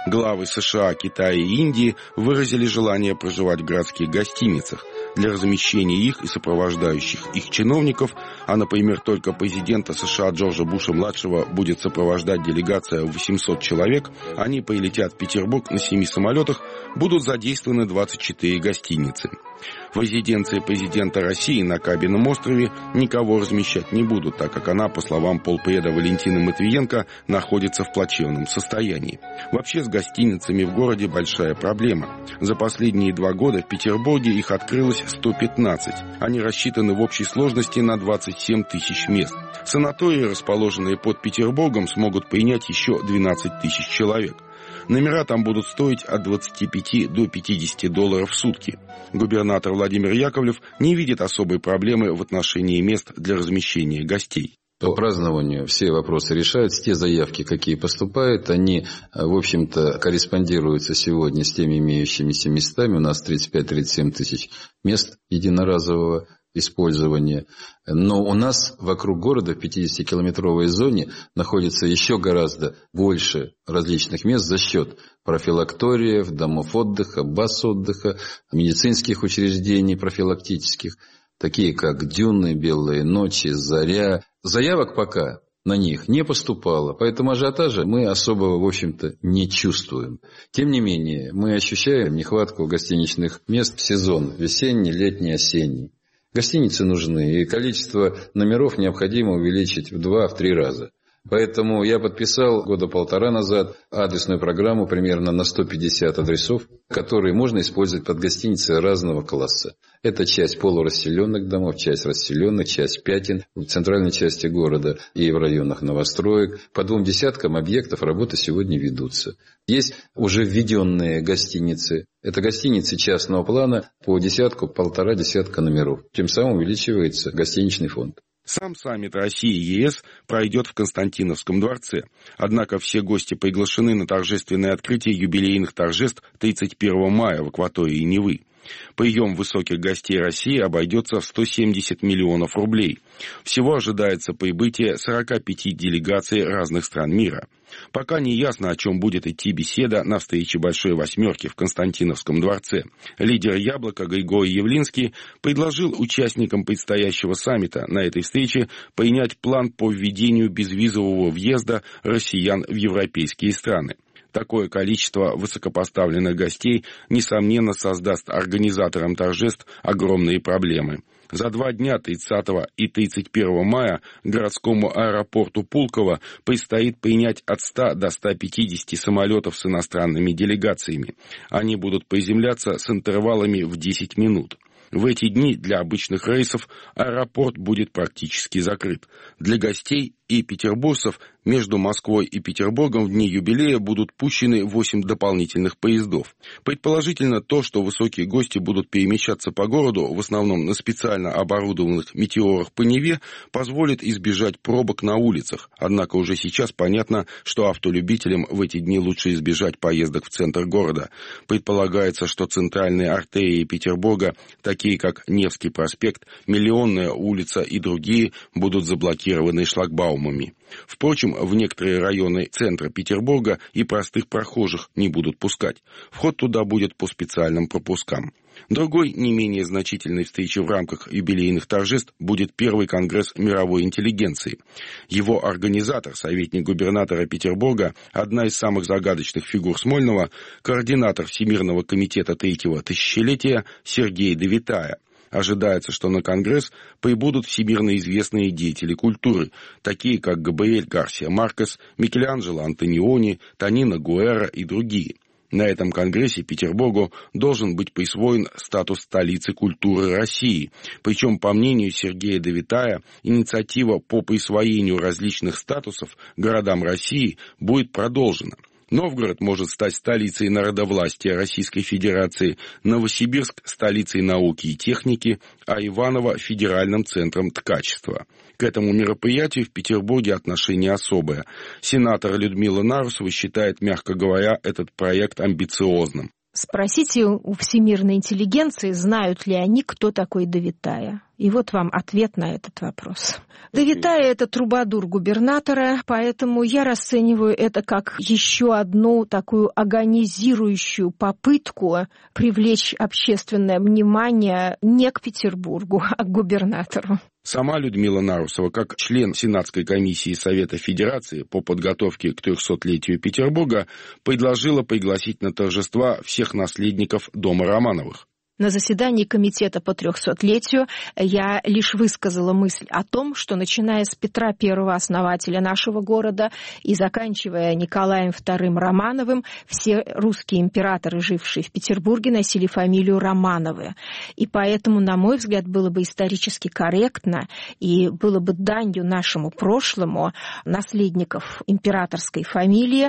Главы США, Китая и Индии выразили желание проживать в городских гостиницах. Для размещения их и сопровождающих их чиновников, а, например, только президента США Джорджа Буша-младшего будет сопровождать делегация в 800 человек, они прилетят в Петербург на 7 самолетах, будут задействованы 24 гостиницы. В резиденции президента России на Кабином острове никого размещать не будут, так как она, по словам полпреда Валентины Матвиенко, находится в плачевном состоянии. Вообще с гостиницами в городе большая проблема. За последние 2 года в Петербурге их открылось 115. Они рассчитаны в общей сложности на 27 тысяч мест. Санатории, расположенные под Петербургом, смогут принять еще 12 тысяч человек. Номера там будут стоить от 25 до 50 долларов в сутки. Губернатор Владимир Яковлев не видит особой проблемы в отношении мест для размещения гостей.
По празднованию все вопросы решаются. Те заявки, какие поступают, они, в общем-то, корреспондируются сегодня с теми имеющимися местами. У нас 35-37 тысяч мест единоразового использования. Но у нас вокруг города в 50-километровой зоне находится еще гораздо больше различных мест за счет профилакториев, домов отдыха, баз отдыха, медицинских учреждений профилактических, такие как Дюны, Белые ночи, Заря. Заявок пока на них не поступало, поэтому ажиотажа мы особого, в общем-то, не чувствуем. Тем не менее, мы ощущаем нехватку гостиничных мест в сезон весенний, летний, осенний. Гостиницы нужны, и количество номеров необходимо увеличить в 2-3 раза. Поэтому я подписал 1.5 года назад адресную программу примерно на 150 адресов, которые можно использовать под гостиницы разного класса. Это часть полурасселенных домов, часть расселенных, часть пятен в центральной части города и в районах новостроек. По 2 десяткам объектов работы сегодня ведутся. Есть уже введенные гостиницы. Это гостиницы частного плана по 10-1,5 десятка номеров. Тем самым увеличивается гостиничный фонд.
Сам саммит России и ЕС пройдет в Константиновском дворце. Однако все гости приглашены на торжественное открытие юбилейных торжеств 31 мая в акватории Невы. Прием высоких гостей России обойдется в 170 миллионов рублей. Всего ожидается прибытие 45 делегаций разных стран мира. Пока не ясно, о чем будет идти беседа на встрече Большой Восьмерки в Константиновском дворце. Лидер «Яблока» Григорий Явлинский предложил участникам предстоящего саммита на этой встрече принять план по введению безвизового въезда россиян в европейские страны. Такое количество высокопоставленных гостей, несомненно, создаст организаторам торжеств огромные проблемы. За 2 дня, 30 и 31 мая, городскому аэропорту Пулково предстоит принять от 100 до 150 самолетов с иностранными делегациями. Они будут приземляться с интервалами в 10 минут. В эти дни для обычных рейсов аэропорт будет практически закрыт. Для гостей и петербуржцев между Москвой и Петербургом в дни юбилея будут пущены 8 дополнительных поездов. Предположительно, то, что высокие гости будут перемещаться по городу, в основном на специально оборудованных метеорах по Неве, позволит избежать пробок на улицах. Однако уже сейчас понятно, что автолюбителям в эти дни лучше избежать поездок в центр города. Предполагается, что центральные артерии Петербурга, такие как Невский проспект, Миллионная улица и другие, будут заблокированы шлагбаумами. Впрочем, в некоторые районы центра Петербурга и простых прохожих не будут пускать. Вход туда будет по специальным пропускам. Другой, не менее значительной встречей в рамках юбилейных торжеств будет первый конгресс мировой интеллигенции. Его организатор, советник губернатора Петербурга, одна из самых загадочных фигур Смольного, координатор Всемирного комитета 3-го тысячелетия Сергей Довитая. Ожидается, что на Конгресс прибудут всемирно известные деятели культуры, такие как Габриэль Гарсия Маркес, Микеланджело Антониони, Тонина Гуэра и другие. На этом Конгрессе Петербургу должен быть присвоен статус столицы культуры России. Причем, по мнению Сергея Довитая, инициатива по присвоению различных статусов городам России будет продолжена. Новгород может стать столицей народовластия Российской Федерации, Новосибирск – столицей науки и техники, а Иваново – федеральным центром ткачества. К этому мероприятию в Петербурге отношение особое. Сенатор Людмила Нарусова считает, мягко говоря, этот проект амбициозным.
Спросите у всемирной интеллигенции, знают ли они, кто такой Довитая. И вот вам ответ на этот вопрос. Довитая – это трубадур губернатора, поэтому я расцениваю это как еще одну такую агонизирующую попытку привлечь общественное внимание не к Петербургу, а к губернатору.
Сама Людмила Нарусова, как член Сенатской комиссии Совета Федерации по подготовке к 300-летию Петербурга, предложила пригласить на торжества всех наследников дома Романовых.
На заседании комитета по 300-летию я лишь высказала мысль о том, что начиная с Петра I, основателя нашего города, и заканчивая Николаем II Романовым, все русские императоры, жившие в Петербурге, носили фамилию Романовы. И поэтому, на мой взгляд, было бы исторически корректно и было бы данью нашему прошлому наследников императорской фамилии,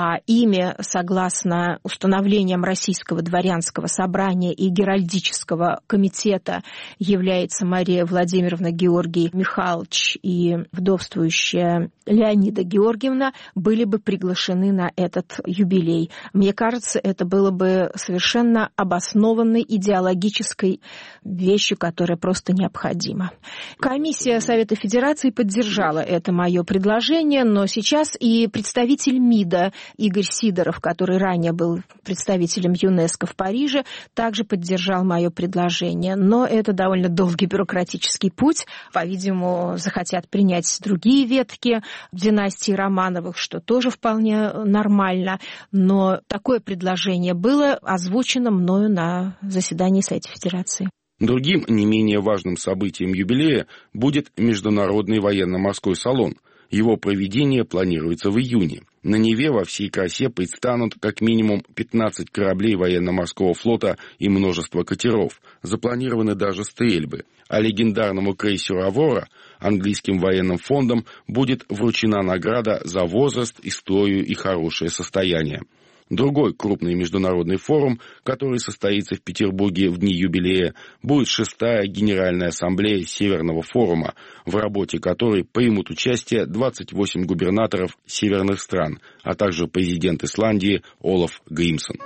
ими, согласно установлениям Российского дворянского собрания и Геральдического комитета, является Мария Владимировна, Георгий Михайлович и вдовствующая Леонида Георгиевна, были бы приглашены на этот юбилей. Мне кажется, это было бы совершенно обоснованной идеологической вещью, которая просто необходима. Комиссия Совета Федерации поддержала это мое предложение, но сейчас и представитель МИДа Игорь Сидоров, который ранее был представителем ЮНЕСКО в Париже, также поддержал мое предложение. Но это довольно долгий бюрократический путь. По-видимому, захотят принять другие ветки династии Романовых, что тоже вполне нормально. Но такое предложение было озвучено мною на заседании Совета Федерации.
Другим не менее важным событием юбилея будет Международный военно-морской салон. Его проведение планируется в июне. На Неве во всей красе предстанут как минимум 15 кораблей военно-морского флота и множество катеров. Запланированы даже стрельбы. А легендарному крейсеру «Аврора» английским военным фондом будет вручена награда за возраст, историю и хорошее состояние. Другой крупный международный форум, который состоится в Петербурге в дни юбилея, будет 6-я Генеральная ассамблея Северного форума, в работе которой примут участие 28 губернаторов северных стран, а также президент Исландии Олаф Гримсон.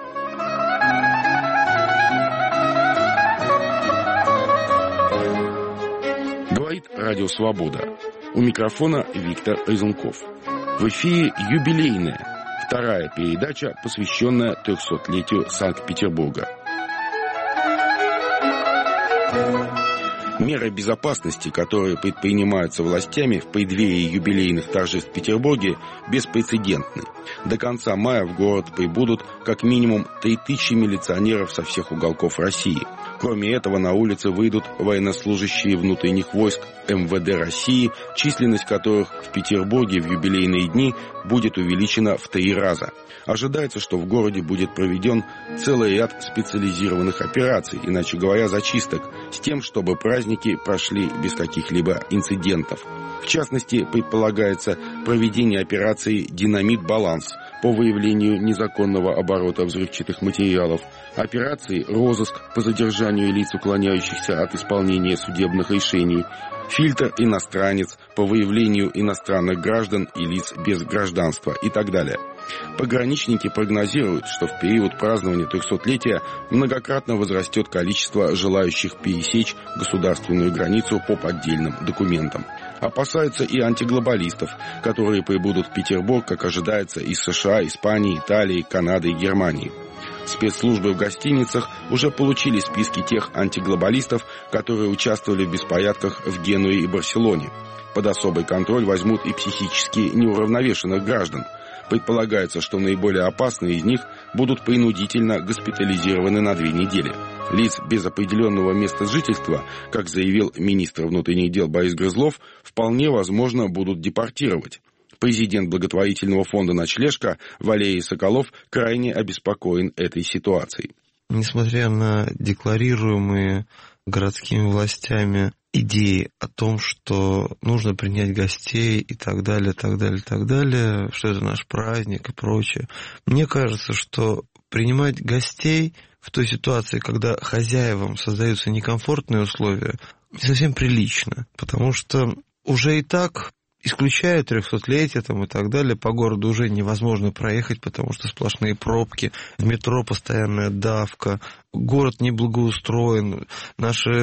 Говорит Радио Свобода. У микрофона Виктор Резунков. В эфире юбилейная, вторая передача, посвященная 300-летию Санкт-Петербурга. Меры безопасности, которые предпринимаются властями в преддверии юбилейных торжеств в Петербурге, беспрецедентны. До конца мая в город прибудут как минимум 3000 милиционеров со всех уголков России. Кроме этого, на улицы выйдут военнослужащие внутренних войск МВД России, численность которых в Петербурге в юбилейные дни будет увеличена в 3 раза. Ожидается, что в городе будет проведен целый ряд специализированных операций, иначе говоря, зачисток, с тем, чтобы праздники прошли без каких-либо инцидентов. В частности, предполагается проведение операции «Динамит-баланс» по выявлению незаконного оборота взрывчатых материалов, операции «Розыск» по задержанию лиц, уклоняющихся от исполнения судебных решений, фильтр «Иностранец» по выявлению иностранных граждан и лиц без гражданства и так далее. Пограничники прогнозируют, что в период празднования 300-летия многократно возрастет количество желающих пересечь государственную границу по поддельным документам. Опасаются и антиглобалистов, которые прибудут в Петербург, как ожидается, из США, Испании, Италии, Канады и Германии. Спецслужбы в гостиницах уже получили списки тех антиглобалистов, которые участвовали в беспорядках в Генуе и Барселоне. Под особый контроль возьмут и психически неуравновешенных граждан. Предполагается, что наиболее опасные из них будут принудительно госпитализированы на 2 недели. Лиц без определенного места жительства, как заявил министр внутренних дел Борис Грызлов, вполне возможно будут депортировать. Президент благотворительного фонда «Ночлежка» Валерий Соколов крайне обеспокоен этой ситуацией.
Несмотря на декларируемые городскими властями идеи о том, что нужно принять гостей и так далее, что это наш праздник и прочее, мне кажется, что принимать гостей в той ситуации, когда хозяевам создаются некомфортные условия, не совсем прилично, потому что уже и так исключая 300-летие там, и так далее, по городу уже невозможно проехать, потому что сплошные пробки, в метро постоянная давка, город не благоустроен. Наши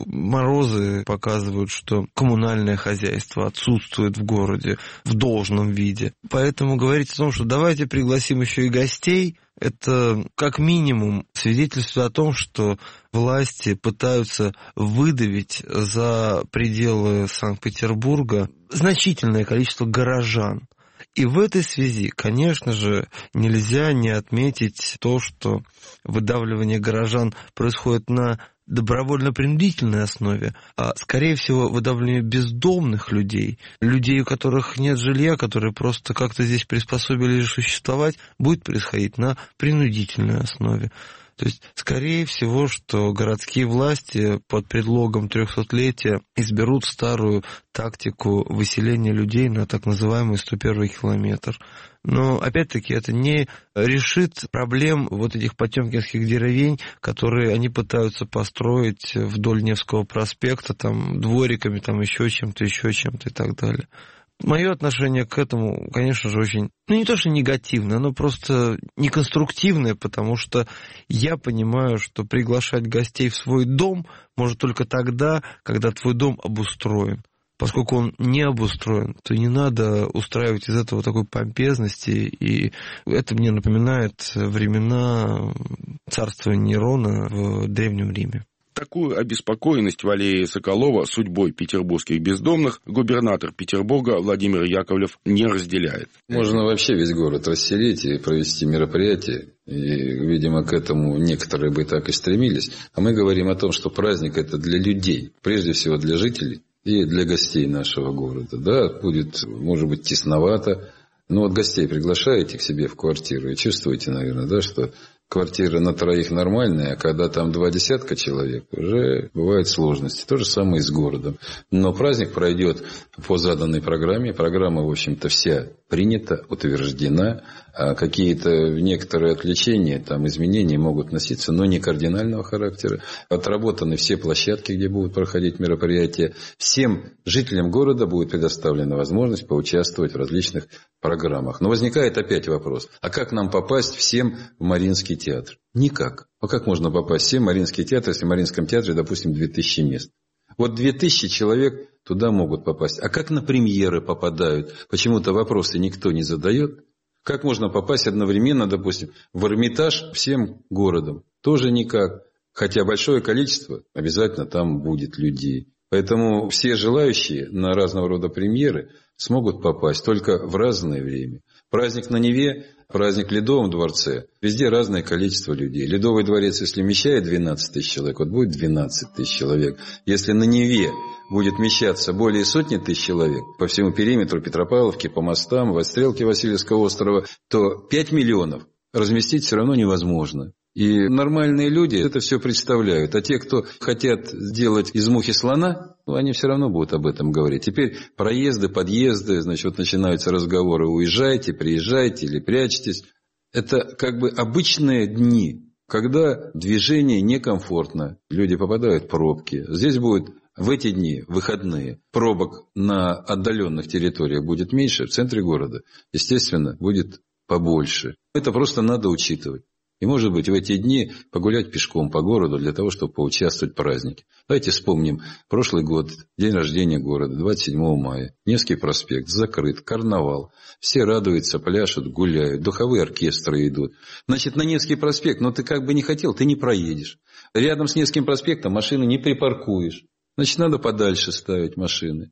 морозы показывают, что коммунальное хозяйство отсутствует в городе в должном виде. Поэтому говорить о том, что давайте пригласим еще и гостей, это как минимум свидетельствует о том, что власти пытаются выдавить за пределы Санкт-Петербурга значительное количество горожан. И в этой связи, конечно же, нельзя не отметить то, что выдавливание горожан происходит на добровольно-принудительной основе, а, скорее всего, выдавливание бездомных людей, людей, у которых нет жилья, которые просто как-то здесь приспособились существовать, будет происходить на принудительной основе. То есть, скорее всего, что городские власти под предлогом 300-летия изберут старую тактику выселения людей на так называемый 101-й километр. Но, опять-таки, это не решит проблем вот этих потемкинских деревень, которые они пытаются построить вдоль Невского проспекта, там, двориками, там, еще чем-то и так далее. Мое отношение к этому, конечно же, очень, не то что негативное, оно просто неконструктивное, потому что я понимаю, что приглашать гостей в свой дом может только тогда, когда твой дом обустроен. Поскольку он не обустроен, то не надо устраивать из этого такой помпезности, и это мне напоминает времена царствования Нерона в Древнем Риме.
Такую обеспокоенность Валерия Соколова судьбой петербургских бездомных губернатор Петербурга Владимир Яковлев не разделяет.
Можно вообще весь город расселить и провести мероприятие. И, видимо, к этому некоторые бы так и стремились. А мы говорим о том, что праздник – это для людей, прежде всего для жителей и для гостей нашего города. Да, будет, может быть, тесновато, но вот гостей приглашаете к себе в квартиру и чувствуете, наверное, да, что квартира на троих нормальная, а когда там 20 человек, уже бывают сложности. То же самое и с городом. Но праздник пройдет по заданной программе. Программа, в общем-то, вся принята, утверждена. А какие-то некоторые отвлечения, там, изменения могут носиться, но не кардинального характера. Отработаны все площадки, где будут проходить мероприятия. Всем жителям города будет предоставлена возможность поучаствовать в различных программах. Но возникает опять вопрос, а как нам попасть всем в Мариинский театр? Никак. А как можно попасть всем в Мариинский театр, если в Мариинском театре, допустим, 2000 мест? Вот 2000 человек туда могут попасть. А как на премьеры попадают? Почему-то вопросы никто не задает. Как можно попасть одновременно, допустим, в Эрмитаж всем городом? Тоже никак. Хотя большое количество обязательно там будет людей. Поэтому все желающие на разного рода премьеры смогут попасть только в разное время. Праздник на Неве, праздник в Ледовом дворце, везде разное количество людей. Ледовый дворец, если вмещает 12 тысяч человек, вот будет 12 тысяч человек. Если на Неве будет вмещаться более сотни тысяч человек по всему периметру Петропавловки, по мостам, в отстрелке Васильевского острова, то 5 миллионов разместить все равно невозможно. И нормальные люди это все представляют. А те, кто хотят сделать из мухи слона, они все равно будут об этом говорить. Теперь проезды, подъезды, значит, вот начинаются разговоры: уезжайте, приезжайте или прячьтесь. Это как бы обычные дни, когда движение некомфортно, люди попадают в пробки. Здесь будет в эти дни, выходные, пробок на отдаленных территориях будет меньше, в центре города, естественно, будет побольше. Это просто надо учитывать. И, может быть, в эти дни погулять пешком по городу для того, чтобы поучаствовать в празднике. Давайте вспомним прошлый год, день рождения города, 27 мая. Невский проспект закрыт, карнавал. Все радуются, пляшут, гуляют, духовые оркестры идут. Значит, на Невский проспект, но ты как бы не хотел, ты не проедешь. Рядом с Невским проспектом машины не припаркуешь. Значит, надо подальше ставить машины.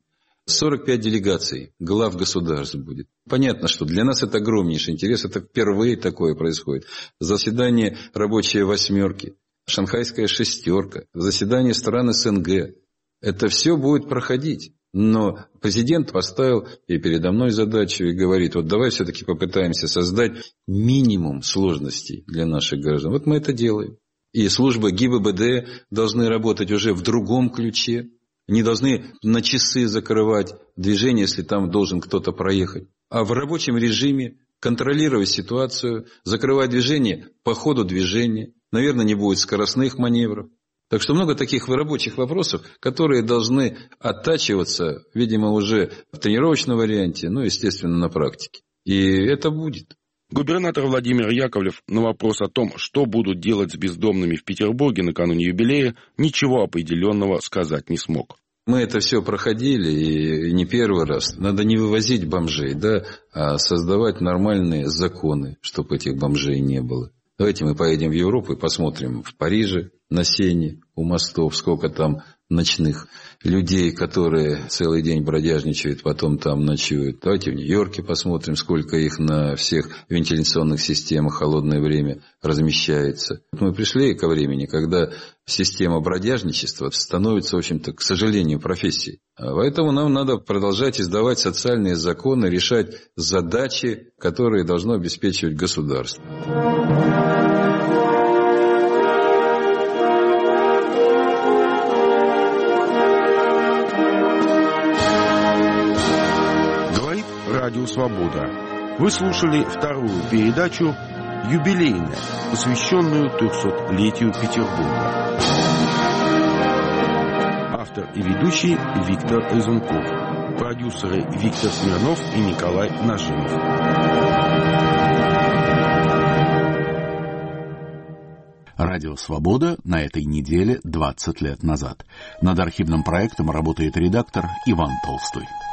45 делегаций, глав государств будет. Понятно, что для нас это огромнейший интерес, это впервые такое происходит. Заседание рабочей восьмерки, шанхайская шестерка, заседание стран СНГ. Это все будет проходить. Но президент поставил и передо мной задачу и говорит: вот давай все-таки попытаемся создать минимум сложностей для наших граждан. Вот мы это делаем. И службы ГИБДД должны работать уже в другом ключе. Не должны на часы закрывать движение, если там должен кто-то проехать. А в рабочем режиме контролировать ситуацию, закрывать движение по ходу движения. Наверное, не будет скоростных маневров. Так что много таких рабочих вопросов, которые должны оттачиваться, видимо, уже в тренировочном варианте, ну, естественно, на практике. И это будет.
Губернатор Владимир Яковлев на вопрос о том, что будут делать с бездомными в Петербурге накануне юбилея, ничего определенного сказать не смог.
Мы это все проходили, и не первый раз. Надо не вывозить бомжей, да, а создавать нормальные законы, чтобы этих бомжей не было. Давайте мы поедем в Европу и посмотрим в Париже, на Сене, у мостов, сколько там ночных людей, которые целый день бродяжничают, потом там ночуют. Давайте в Нью-Йорке посмотрим, сколько их на всех вентиляционных системах в холодное время размещается. Мы пришли ко времени, когда система бродяжничества становится, в общем-то, к сожалению, профессией. Поэтому нам надо продолжать издавать социальные законы, решать задачи, которые должно обеспечивать государство.
Радио «Свобода». Вы слушали вторую передачу «Юбилейная», посвященную 300-летию Петербурга. Автор и ведущий Виктор Резунков. Продюсеры Виктор Смирнов и Николай Нажимов.
Радио «Свобода» на этой неделе 20 лет назад. Над архивным проектом работает редактор Иван Толстой.